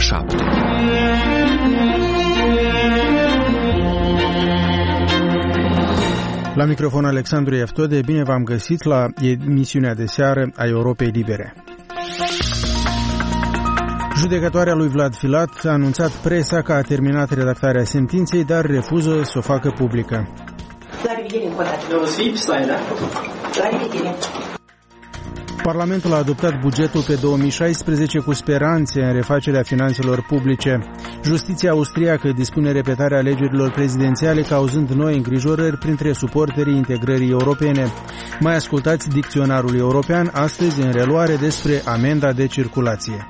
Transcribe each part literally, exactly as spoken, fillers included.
șapte. La microfon Alexandru Eftode, bine v-am găsit la emisiunea de seară a Europei Libere. Judecătoarea lui Vlad Filat a anunțat presa că a terminat redactarea sentinței, dar refuză să o facă publică. Parlamentul a adoptat bugetul pe două mii șaisprezece cu speranțe în refacerea finanțelor publice. Justiția austriacă dispune repetarea alegerilor prezidențiale, cauzând noi îngrijorări printre suporterii integrării europene. Mai ascultați dicționarul european astăzi în reluare despre amenda de circulație.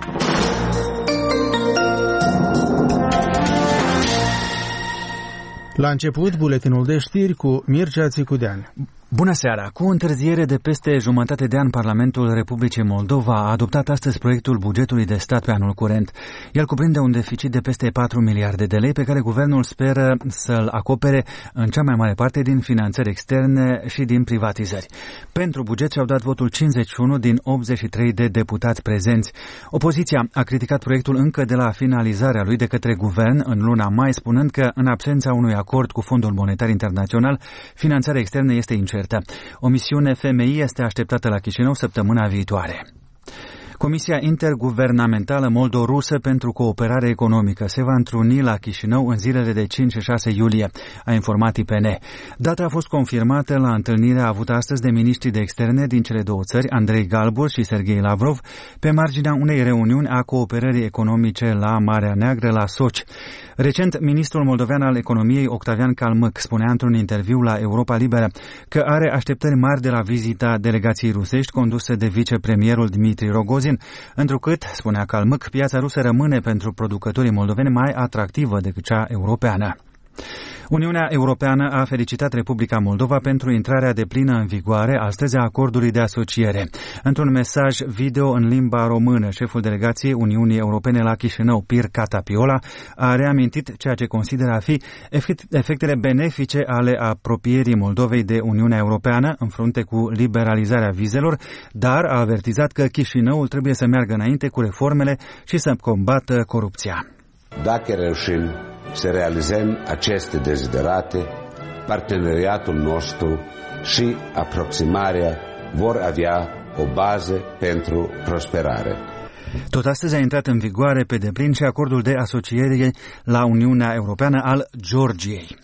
La început, buletinul de știri cu Mircea Țicudean. Bună seara! Cu întârziere de peste jumătate de an, Parlamentul Republicii Moldova a adoptat astăzi proiectul bugetului de stat pe anul curent. El cuprinde un deficit de peste patru miliarde de lei pe care guvernul speră să-l acopere în cea mai mare parte din finanțări externe și din privatizări. Pentru buget și-au dat votul cincizeci și unu din optzeci și trei de deputați prezenți. Opoziția a criticat proiectul încă de la finalizarea lui de către guvern în luna mai, spunând că în absența unui acord cu Fondul Monetar Internațional, finanțarea externă este incertă. O misiune F M I este așteptată la Chișinău săptămâna viitoare. Comisia Interguvernamentală Moldo-Rusă pentru Cooperare Economică se va întruni la Chișinău în zilele de cinci și șase iulie, a informat I P N. Data a fost confirmată la întâlnirea avută astăzi de miniștrii de externe din cele două țări, Andrei Galbur și Serghei Lavrov, pe marginea unei reuniuni a cooperării economice la Marea Neagră, la Sochi. Recent, ministrul moldovean al economiei, Octavian Calmâc, spunea într-un interviu la Europa Liberă că are așteptări mari de la vizita delegației rusești condusă de vicepremierul Dmitri Rogozin, întrucât, spunea Calmâc, piața rusă rămâne pentru producătorii moldoveni mai atractivă decât cea europeană. Uniunea Europeană a felicitat Republica Moldova pentru intrarea deplină în vigoare astăzi a acordului de asociere. Într-un mesaj video în limba română, șeful delegației Uniunii Europene la Chișinău, Pir Catapiola, a reamintit ceea ce consideră a fi efectele benefice ale apropierii Moldovei de Uniunea Europeană în frunte cu liberalizarea vizelor, dar a avertizat că Chișinăul trebuie să meargă înainte cu reformele și să combată corupția. Dacă reușim să realizăm aceste deziderate, parteneriatul nostru și aproximarea vor avea o bază pentru prosperare. Tot astăzi a intrat în vigoare pe deplin și acordul de asociere la Uniunea Europeană al Georgiei.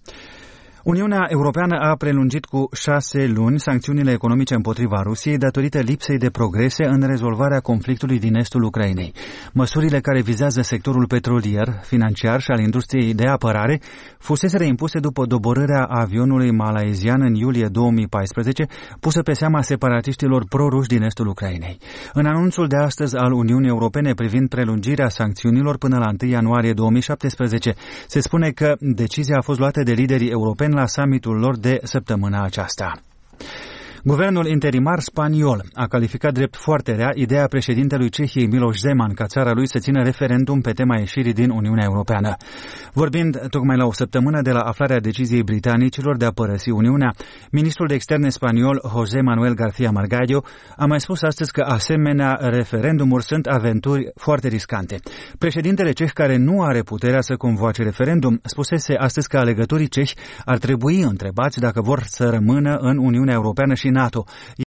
Uniunea Europeană a prelungit cu șase luni sancțiunile economice împotriva Rusiei datorită lipsei de progrese în rezolvarea conflictului din estul Ucrainei. Măsurile care vizează sectorul petrolier, financiar și al industriei de apărare fuseseră impuse după doborârea avionului malaizian în iulie două mii paisprezece, pusă pe seama separatiștilor pro-ruși din estul Ucrainei. În anunțul de astăzi al Uniunii Europene privind prelungirea sancțiunilor până la întâi ianuarie două mii șaptesprezece, se spune că decizia a fost luată de liderii europeni la summitul lor de săptămâna aceasta. Guvernul interimar spaniol a calificat drept foarte rea ideea președintelui Cehiei Miloš Zeman ca țara lui să țină referendum pe tema ieșirii din Uniunea Europeană. Vorbind tocmai la o săptămână de la aflarea deciziei britanicilor de a părăsi Uniunea, ministrul de externe spaniol José Manuel García Margallo a mai spus astăzi că asemenea referendumuri sunt aventuri foarte riscante. Președintele ceh, care nu are puterea să convoace referendum, spusese astăzi că alegătorii cehi ar trebui întrebați dacă vor să rămână în Uniunea Europeană și NATO.